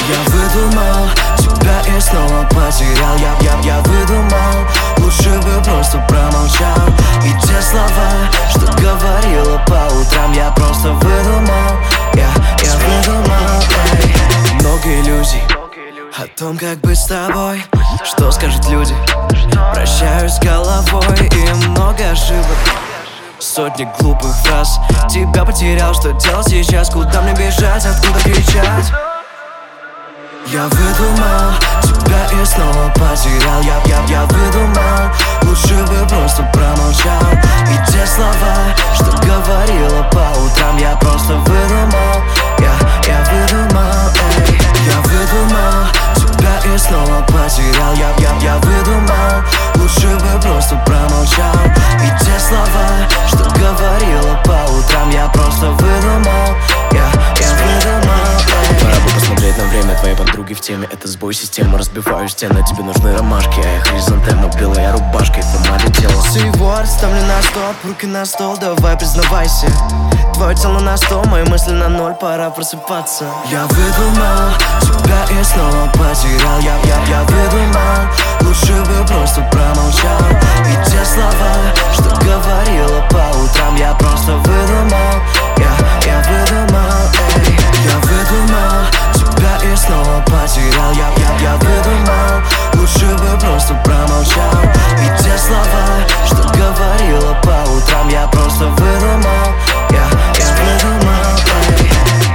Я выдумал тебя и снова потерял. Я выдумал, лучше бы просто промолчал. И те слова, что говорила по утрам, я просто выдумал. Я выдумал, эй. Много иллюзий о том, как быть с тобой. Что скажут люди? Прощаюсь с головой. И много ошибок, сотни глупых фраз. Тебя потерял, что делать сейчас? Куда мне бежать, откуда кричать? Я выдумал тебя и снова потерял. Я выдумал, лучше бы просто промолчал. И те слова, что говорила по утрам, я просто выдумал. Я выдумал, эй. Я выдумал тебя и снова потерял. Я выдумал, лучше бы просто промолчал. И те слова, что говорила по утрам, я просто выдумал. Я выдумал, эй. Пора бы посмотреть на время, твоей подруги в теме. Это сбой системы, разбиваю стены. Тебе нужны ромашки, а я хризантема. Белая рубашка, и сама летела. Всего расставлю на стоп, руки на стол, давай признавайся. Твое тело на 100, мои мысли на 0, пора просыпаться. Я выдумал тебя и снова потерял. Я выдумал, лучше бы просто промолчал. И те слова, что говорила по утрам, я просто выдумал. Я выдумал, эй. Я выдумал тебя и снова потерял. Я выдумал, лучше бы просто промолчал. И те слова, что говорила по утрам, я просто выдумал. Я выдумал, эй.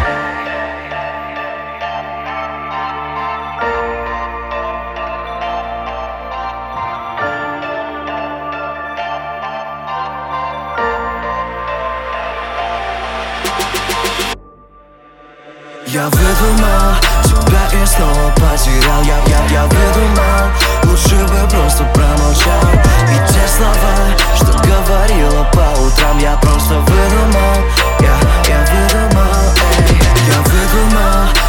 Я выдумал тебя и снова потерял. Я выдумал, лучше бы просто промолчал. И те слова, что говорила по утрам, я просто выдумал. Я выдумал, эй. Я выдумал